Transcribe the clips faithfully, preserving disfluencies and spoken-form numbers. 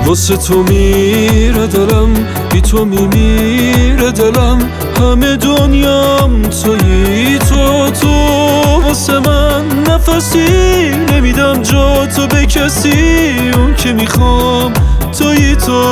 واسه تو میره دلم، بی تو میمیره دلم، همه دنیام تویی تو. تو واسه من نفسی نمیدم جا تو به کسی، اون که میخوام تویی تو.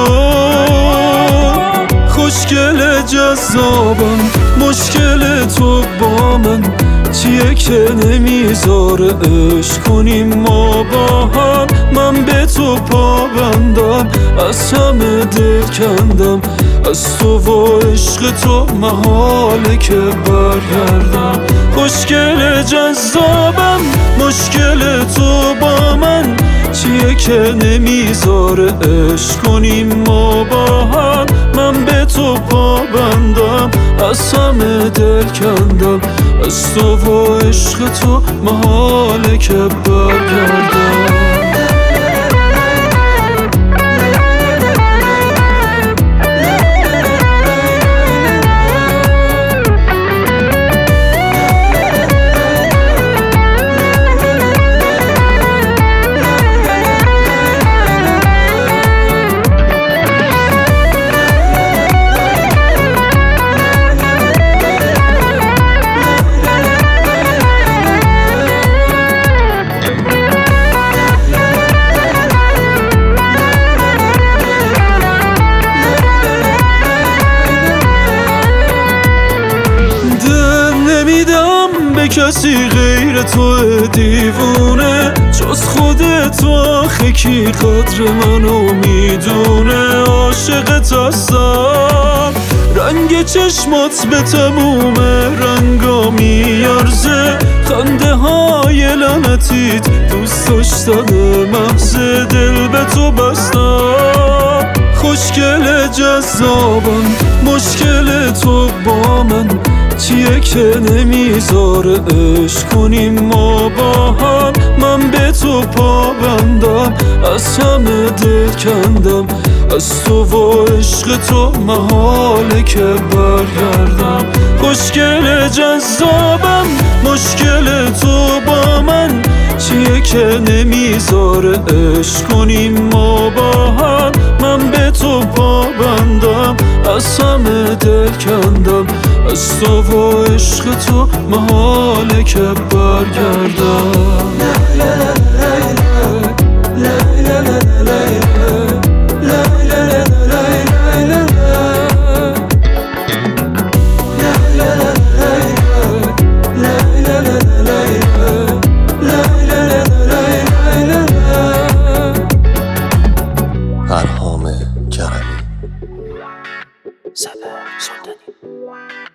خوشگل جذابم، مشکل تو با من چیه که نمیذاره عشق کنیم ما با هم. من به تو پابندم، از همه دل کندم، از تو و عشق تو محاله که برگردم. خوشگل جذابم، مشکل تو با من چیه که نمیذاره عشق کنیم ما با هم. من به تو پابندم، از همه دل کندم، از تو و عشق تو محاله که برگردم. کسی غیر تو دیوونه، جز خودت آخه کی قدر منو میدونه. عاشقت هستم، رنگ چشمات به تموم رنگا میارزه، خنده های لعنتیت دوست داشتن محض، دل به تو بستم. خوشگل جذابم، مشکل تو با من چیه که نمیذاره عشق کنیم ما با هم. من به تو پابندم، از همه دل کندم، از تو و عشق تو محاله که برگردم. خوشگل جذابم، مشکل تو با من چیه که نمیذاره عشق کنیم ما با هم. من به تو پابندم، از همه دل کندم، از تو و عشق تو محاله که برگردم. فرهام کرمی. سبع سلطانی.